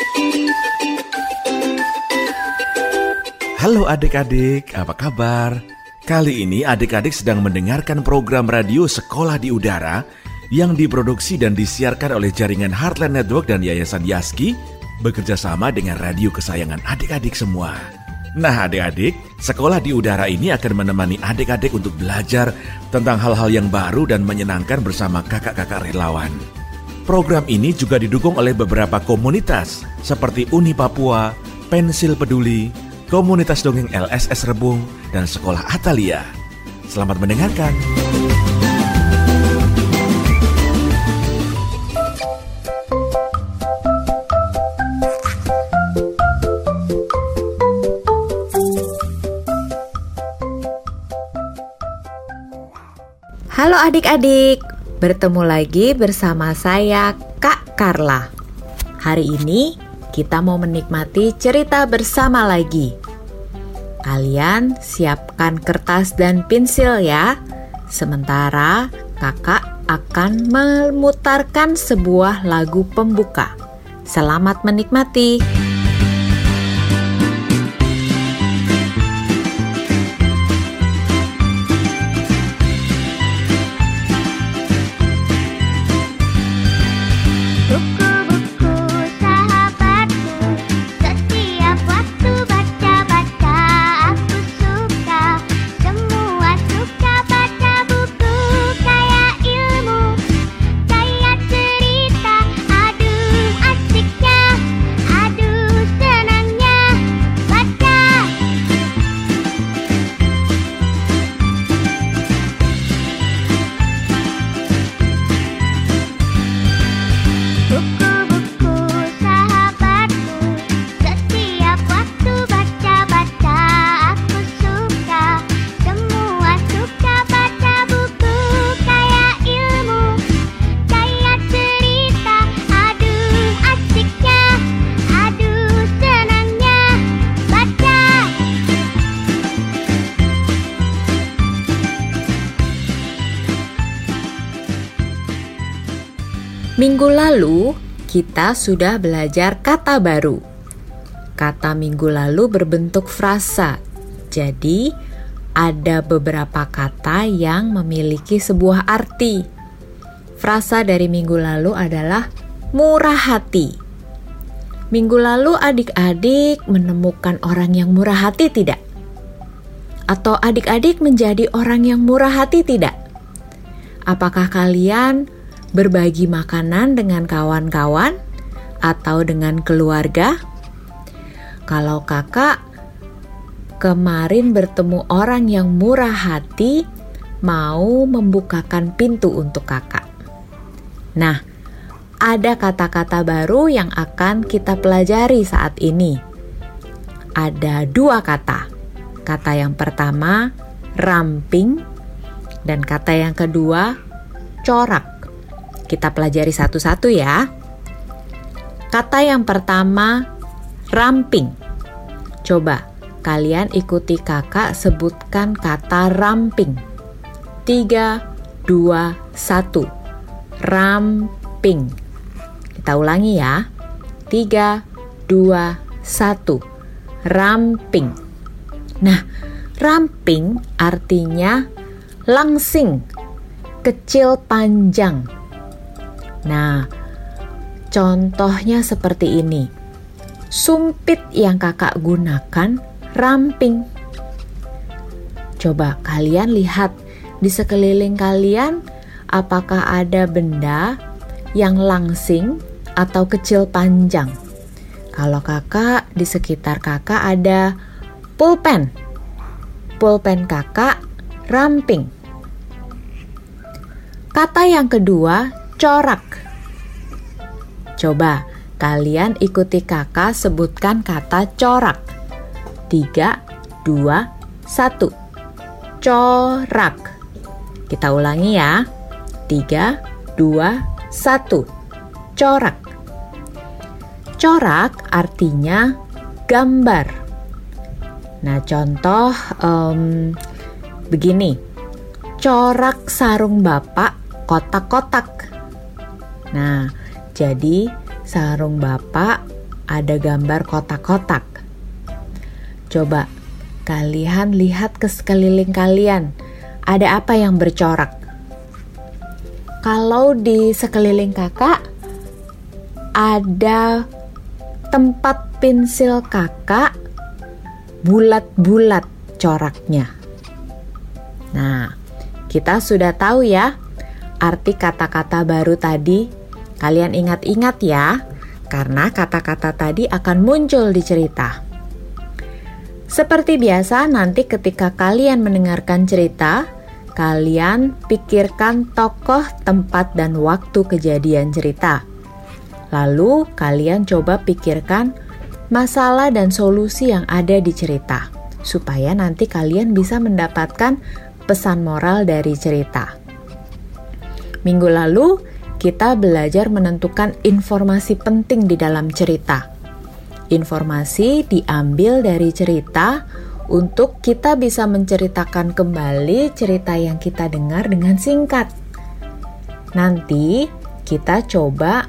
Halo adik-adik, apa kabar? Kali ini adik-adik sedang mendengarkan program radio Sekolah di Udara yang diproduksi dan disiarkan oleh jaringan Heartland Network dan Yayasan Yaski bekerja sama dengan radio kesayangan adik-adik semua. Nah adik-adik, Sekolah di Udara ini akan menemani adik-adik untuk belajar tentang hal-hal yang baru dan menyenangkan bersama kakak-kakak relawan. Program ini juga didukung oleh beberapa komunitas seperti Uni Papua, Pensil Peduli, Komunitas Dongeng LSS Rebung, dan Sekolah Atalia. Selamat mendengarkan. Halo adik-adik, bertemu lagi bersama saya Kak Carla. Hari ini kita mau menikmati cerita bersama lagi. Kalian siapkan kertas dan pensil ya. Sementara kakak akan memutarkan sebuah lagu pembuka. Selamat menikmati. Minggu lalu, kita sudah belajar kata baru. Kata minggu lalu berbentuk frasa. Jadi, ada beberapa kata yang memiliki sebuah arti. Frasa dari minggu lalu adalah murah hati. Minggu lalu adik-adik menemukan orang yang murah hati tidak? Atau adik-adik menjadi orang yang murah hati tidak? Apakah kalian berbagi makanan dengan kawan-kawan atau dengan keluarga? Kalau kakak kemarin bertemu orang yang murah hati, mau membukakan pintu untuk kakak. Nah, ada kata-kata baru yang akan kita pelajari saat ini. Ada 2 kata. Kata yang pertama, ramping, dan kata yang kedua, corak. Kita pelajari satu-satu ya. Kata yang pertama, ramping. Coba kalian ikuti kakak sebutkan kata ramping. 3, 2, 1. Ramping. Kita ulangi ya. 3, 2, 1. Ramping. Nah, ramping artinya langsing, kecil panjang. Nah, contohnya seperti ini. Sumpit yang kakak gunakan ramping. Coba kalian lihat di sekeliling kalian, apakah ada benda yang langsing atau kecil panjang? Kalau kakak, di sekitar kakak ada pulpen. Pulpen kakak ramping. Kata yang kedua, corak. Coba kalian ikuti kakak sebutkan kata corak. 3, 2, 1. Corak. Kita ulangi ya. 3, 2, 1. Corak. Corak artinya gambar. Nah, contoh begini. Corak sarung Bapak kotak-kotak. Nah, jadi sarung Bapak ada gambar kotak-kotak. Coba kalian lihat ke sekeliling kalian, ada apa yang bercorak? Kalau di sekeliling kakak, ada tempat pensil kakak bulat-bulat coraknya. Nah, kita sudah tahu ya arti kata-kata baru tadi. Kalian ingat-ingat ya, karena kata-kata tadi akan muncul di cerita. Seperti biasa, nanti ketika kalian mendengarkan cerita, kalian pikirkan tokoh, tempat, dan waktu kejadian cerita. Lalu kalian coba pikirkan masalah dan solusi yang ada di cerita, supaya nanti kalian bisa mendapatkan pesan moral dari cerita. Minggu lalu kita belajar menentukan informasi penting di dalam cerita. Informasi diambil dari cerita untuk kita bisa menceritakan kembali cerita yang kita dengar dengan singkat. Nanti kita coba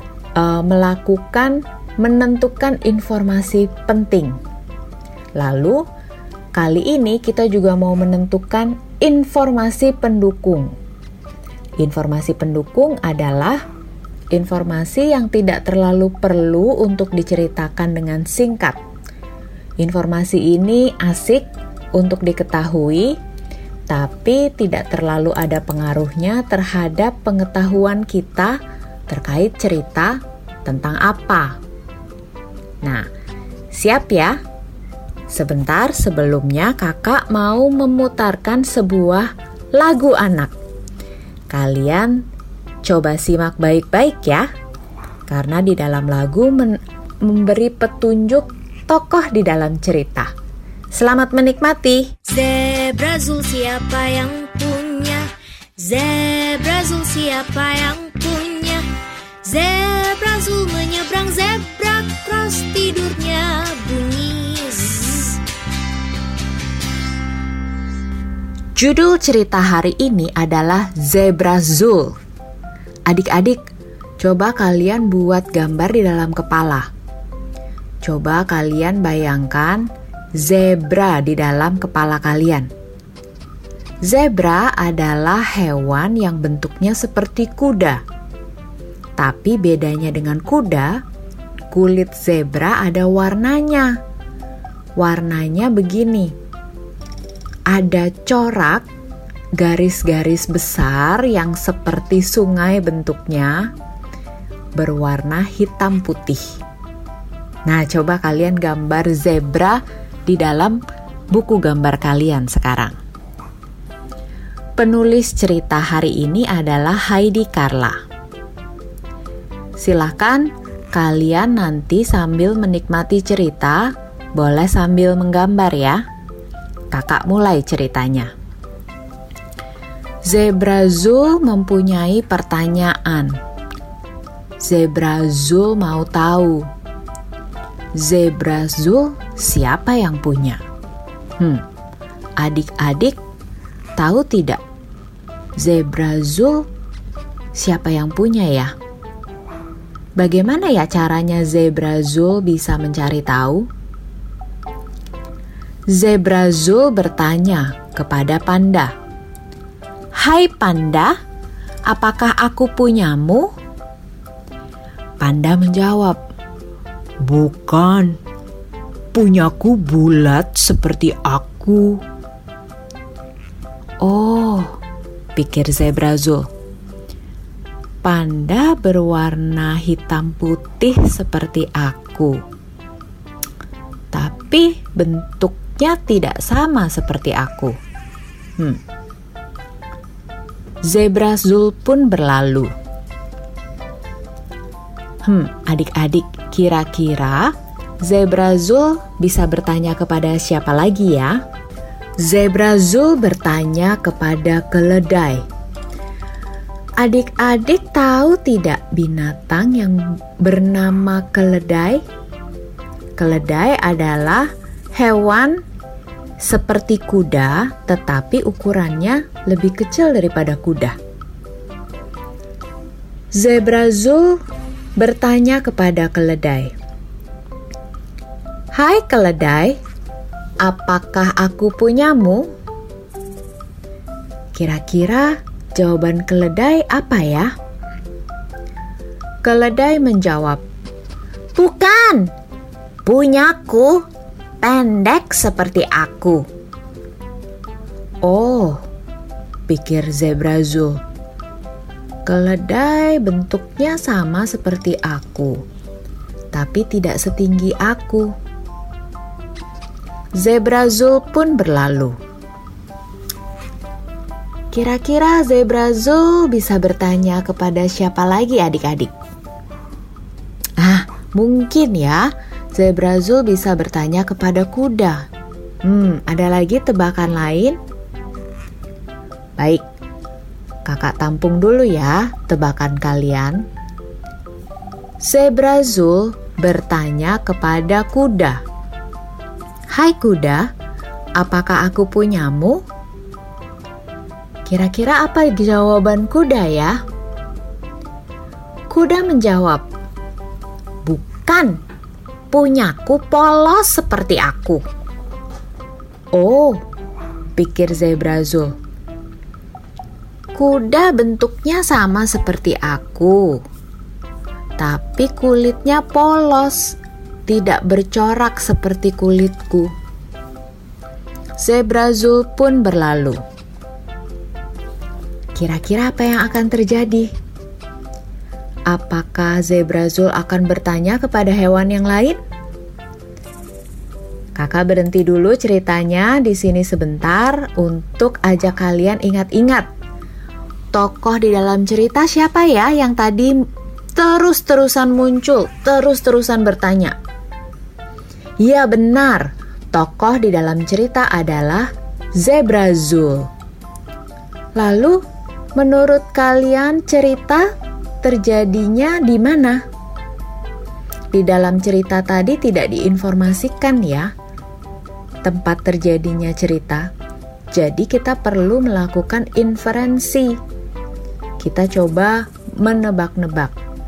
menentukan informasi penting. Lalu kali ini kita juga mau menentukan informasi pendukung. Informasi pendukung adalah informasi yang tidak terlalu perlu untuk diceritakan dengan singkat. Informasi ini asik untuk diketahui, tapi tidak terlalu ada pengaruhnya terhadap pengetahuan kita terkait cerita tentang apa. Nah, siap ya? Sebentar sebelumnya kakak mau memutarkan sebuah lagu anak. Kalian coba simak baik-baik ya, karena di dalam lagu memberi petunjuk tokoh di dalam cerita. Selamat menikmati. Zebra Zul siapa yang punya? Zebra Zul siapa yang punya? Zebra Zul menyeberang, zebra cross tidurnya bunyi zzz. Judul cerita hari ini adalah Zebra Zul. Adik-adik, coba kalian buat gambar di dalam kepala. Coba kalian bayangkan zebra di dalam kepala kalian. Zebra adalah hewan yang bentuknya seperti kuda. Tapi bedanya dengan kuda, kulit zebra ada warnanya. Warnanya begini. Ada corak, garis-garis besar yang seperti sungai bentuknya, berwarna hitam putih. Nah, coba kalian gambar zebra di dalam buku gambar kalian sekarang. Penulis cerita hari ini adalah Heidi Carla. Silahkan kalian nanti sambil menikmati cerita, boleh sambil menggambar ya. Kakak mulai ceritanya. Zebra Zul mempunyai pertanyaan. Zebra Zul mau tahu. Zebra Zul siapa yang punya? Adik-adik tahu tidak? Zebra Zul siapa yang punya ya? Bagaimana ya caranya Zebra Zul bisa mencari tahu? Zebra Zul bertanya kepada panda. Hai panda, apakah aku punyamu? Panda menjawab, bukan, punyaku bulat seperti aku. Oh, pikir Zebra Zul. Panda berwarna hitam putih seperti aku. Tapi bentuknya tidak sama seperti aku. Zebra Zul pun berlalu. Adik-adik, kira-kira Zebra Zul bisa bertanya kepada siapa lagi ya? Zebra Zul bertanya kepada keledai. Adik-adik tahu tidak binatang yang bernama keledai? Keledai adalah hewan seperti kuda, tetapi ukurannya lebih kecil daripada kuda. Zebra Zul bertanya kepada keledai, Hai keledai, apakah aku punyamu? Kira-kira jawaban keledai apa ya? Keledai menjawab, bukan, punyaku, pendek seperti aku. Oh, pikir Zebra Zool. Keledai bentuknya sama seperti aku, tapi tidak setinggi aku. Zebra Zool pun berlalu. Kira-kira Zebra Zool bisa bertanya kepada siapa lagi adik-adik? Mungkin ya, Zebra Zool bisa bertanya kepada kuda. Ada lagi tebakan lain? Baik, kakak tampung dulu ya tebakan kalian. Zebra Zool bertanya kepada kuda. Hai kuda, apakah aku punyamu? Kira-kira apa jawaban kuda ya? Kuda menjawab, bukan, punyaku polos seperti aku. Oh, pikir Zebra Zool. Kuda bentuknya sama seperti aku, tapi kulitnya polos, tidak bercorak seperti kulitku. Zebra Zool pun berlalu. Kira-kira apa yang akan terjadi? Apakah Zebra Zool akan bertanya kepada hewan yang lain? Kakak berhenti dulu ceritanya di sini sebentar untuk ajak kalian ingat-ingat. Tokoh di dalam cerita siapa ya yang tadi terus-terusan muncul, terus-terusan bertanya? Ya benar, tokoh di dalam cerita adalah Zebra Zool. Lalu, menurut kalian cerita terjadinya di mana? Di dalam cerita tadi tidak diinformasikan ya tempat terjadinya cerita. Jadi kita perlu melakukan inferensi. Kita coba menebak-nebak.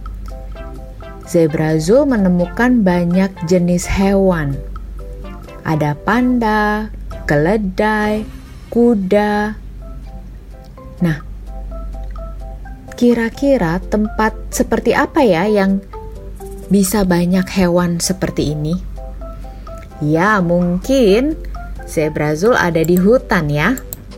Zebra Zool menemukan banyak jenis hewan. Ada panda, keledai, kuda. Nah, kira-kira tempat seperti apa ya yang bisa banyak hewan seperti ini? Ya, mungkin Zebra Zool ada di hutan ya.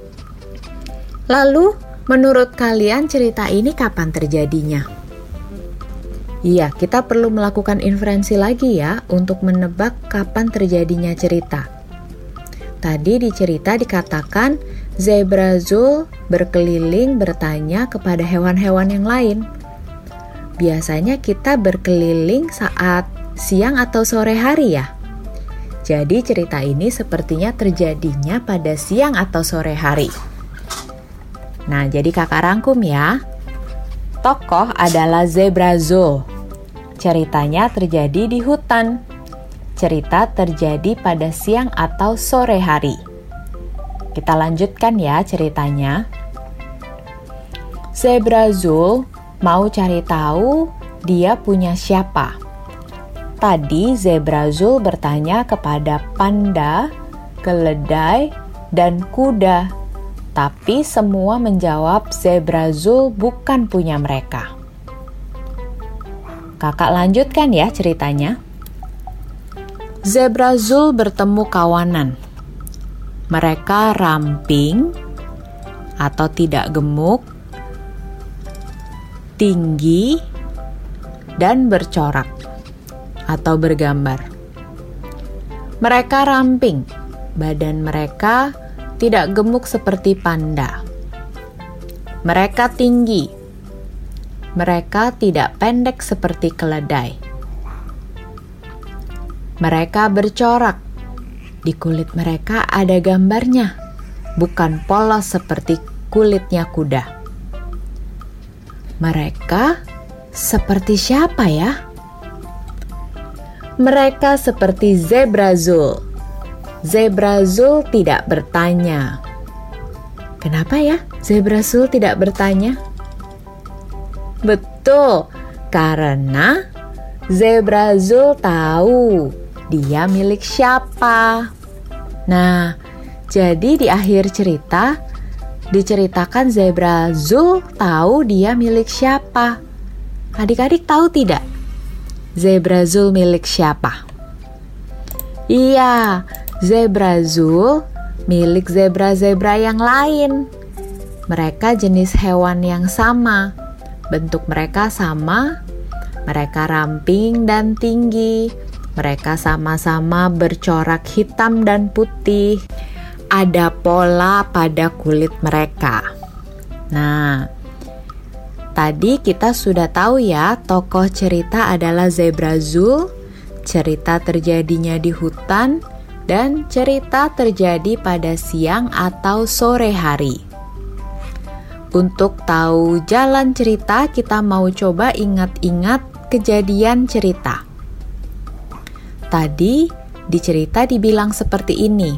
Lalu, menurut kalian cerita ini kapan terjadinya? Iya, kita perlu melakukan inferensi lagi ya untuk menebak kapan terjadinya cerita. Tadi di cerita dikatakan Zebra Zool berkeliling bertanya kepada hewan-hewan yang lain. Biasanya kita berkeliling saat siang atau sore hari ya. Jadi cerita ini sepertinya terjadinya pada siang atau sore hari. Nah, jadi kakak rangkum ya. Tokoh adalah Zebra Zool. Ceritanya terjadi di hutan. Cerita terjadi pada siang atau sore hari. Kita lanjutkan ya ceritanya. Zebra Zool mau cari tahu dia punya siapa. Tadi Zebra Zool bertanya kepada panda, keledai, dan kuda. Tapi semua menjawab Zebra Zool bukan punya mereka. Kakak lanjutkan ya ceritanya. Zebra Zool bertemu kawanan. Mereka ramping atau tidak gemuk, tinggi, dan bercorak atau bergambar. Mereka ramping, badan mereka tidak gemuk seperti panda. Mereka tinggi. Mereka tidak pendek seperti keledai. Mereka bercorak. Di kulit mereka ada gambarnya, bukan polos seperti kulitnya kuda. Mereka seperti siapa ya? Mereka seperti Zebra Zool. Zebra Zool tidak bertanya. Kenapa ya Zebra Zool tidak bertanya? Betul, karena Zebra Zool tahu dia milik siapa. Nah, jadi di akhir cerita diceritakan zebra Zul tahu dia milik siapa. Adik-adik tahu tidak? Zebra Zul milik siapa? Iya, zebra Zul milik zebra-zebra yang lain. Mereka jenis hewan yang sama. Bentuk mereka sama. Mereka ramping dan tinggi. Mereka sama-sama bercorak hitam dan putih. Ada pola pada kulit mereka. Nah, tadi kita sudah tahu ya, tokoh cerita adalah zebra Zul, cerita terjadinya di hutan, dan cerita terjadi pada siang atau sore hari. Untuk tahu jalan cerita, kita mau coba ingat-ingat kejadian cerita. Tadi di cerita dibilang seperti ini.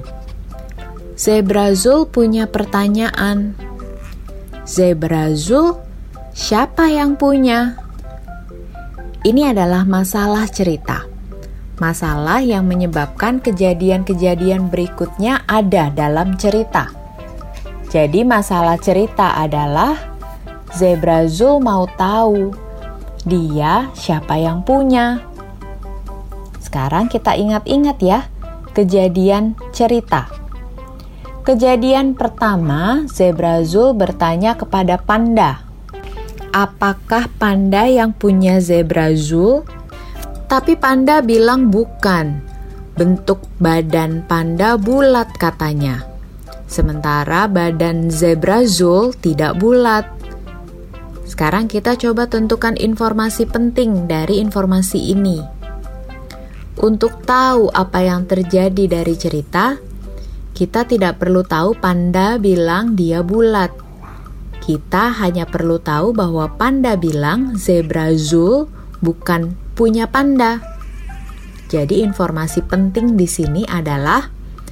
Zebra Zul punya pertanyaan. Zebra Zul, siapa yang punya? Ini adalah masalah cerita. Masalah yang menyebabkan kejadian-kejadian berikutnya ada dalam cerita. Jadi masalah cerita adalah zebra Zul mau tahu dia siapa yang punya. Sekarang kita ingat-ingat ya kejadian cerita. Kejadian pertama, zebra Zul bertanya kepada panda. Apakah panda yang punya zebra Zul? Tapi panda bilang bukan. Bentuk badan panda bulat katanya. Sementara badan zebra Zul tidak bulat. Sekarang kita coba tentukan informasi penting dari informasi ini. Untuk tahu apa yang terjadi dari cerita, kita tidak perlu tahu panda bilang dia bulat. Kita hanya perlu tahu bahwa panda bilang zebra Zul bukan punya panda. Jadi informasi penting di sini adalah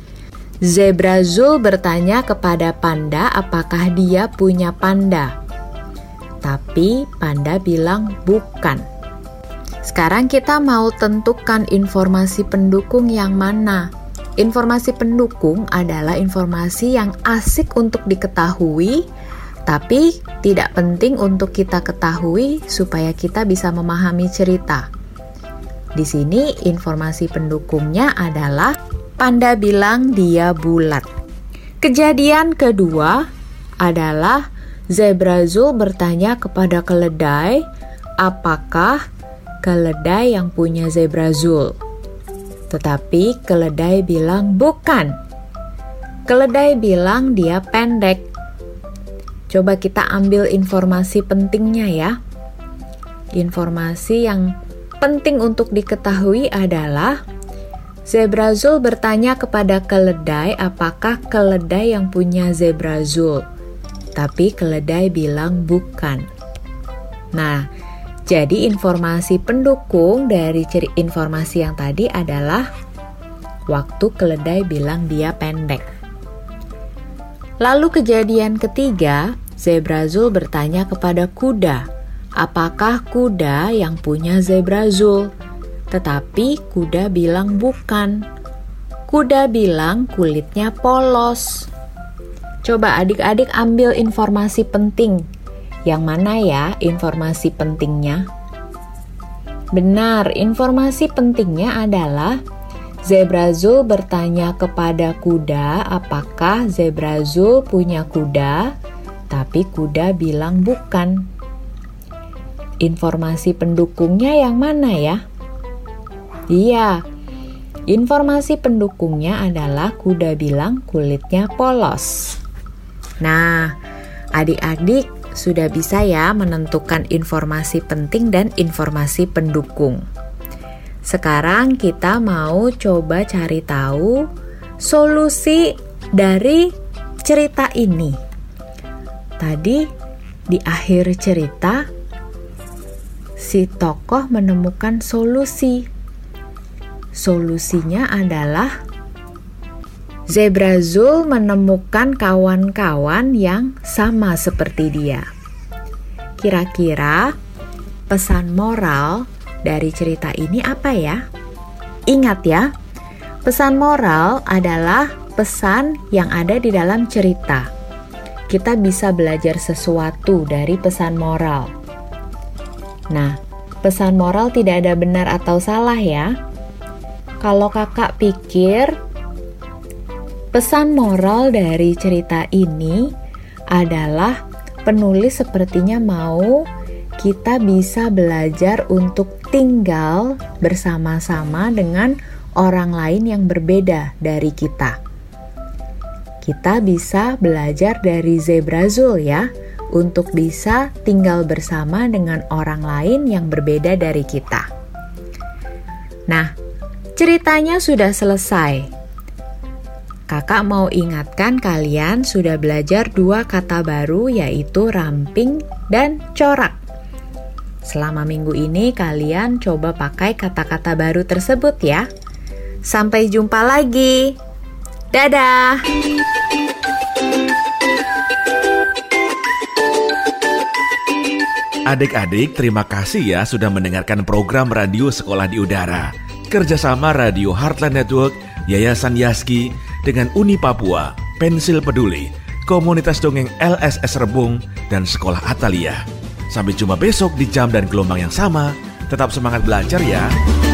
zebra Zul bertanya kepada panda apakah dia punya panda. Tapi panda bilang bukan. Sekarang kita mau tentukan informasi pendukung yang mana. Informasi pendukung adalah informasi yang asik untuk diketahui, tapi tidak penting untuk kita ketahui supaya kita bisa memahami cerita. Di sini informasi pendukungnya adalah panda bilang dia bulat. Kejadian kedua adalah zebra Zul bertanya kepada keledai, apakah keledai yang punya zebra Zul? Tetapi keledai bilang bukan. Keledai bilang dia pendek. Coba kita ambil informasi pentingnya ya. Informasi yang penting untuk diketahui adalah zebra Zul bertanya kepada keledai apakah keledai yang punya zebra Zul. Tapi keledai bilang bukan. Nah, jadi informasi pendukung dari informasi yang tadi adalah waktu keledai bilang dia pendek. Lalu kejadian ketiga, zebra Zul bertanya kepada kuda, apakah kuda yang punya zebra Zul? Tetapi kuda bilang bukan. Kuda bilang kulitnya polos. Coba adik-adik ambil informasi penting. Yang mana ya informasi pentingnya? Benar, informasi pentingnya adalah zebra Zul bertanya kepada kuda apakah zebra Zul punya kuda, tapi kuda bilang bukan. Informasi pendukungnya yang mana ya? Iya, informasi pendukungnya adalah kuda bilang kulitnya polos. Nah, adik-adik sudah bisa ya menentukan informasi penting dan informasi pendukung. Sekarang kita mau coba cari tahu solusi dari cerita ini. Tadi di akhir cerita si tokoh menemukan solusi. Solusinya adalah zebra Zul menemukan kawan-kawan yang sama seperti dia. Kira-kira pesan moral dari cerita ini apa ya? Ingat ya, pesan moral adalah pesan yang ada di dalam cerita. Kita bisa belajar sesuatu dari pesan moral. Nah, pesan moral tidak ada benar atau salah ya. Kalau kakak pikir, pesan moral dari cerita ini adalah penulis sepertinya mau kita bisa belajar untuk tinggal bersama-sama dengan orang lain yang berbeda dari kita. Kita bisa belajar dari Zebrazul ya, untuk bisa tinggal bersama dengan orang lain yang berbeda dari kita. Nah, ceritanya sudah selesai. Kakak mau ingatkan kalian sudah belajar 2 kata baru, yaitu ramping dan corak. Selama minggu ini kalian coba pakai kata-kata baru tersebut ya. Sampai jumpa lagi. Dadah! Adik-adik, terima kasih ya sudah mendengarkan program Radio Sekolah di Udara. Kerjasama Radio Heartland Network, Yayasan Yaski, dengan Uni Papua, Pensil Peduli, Komunitas Dongeng LSS Rebung, dan Sekolah Atalia. Sampai jumpa besok di jam dan gelombang yang sama. Tetap semangat belajar ya.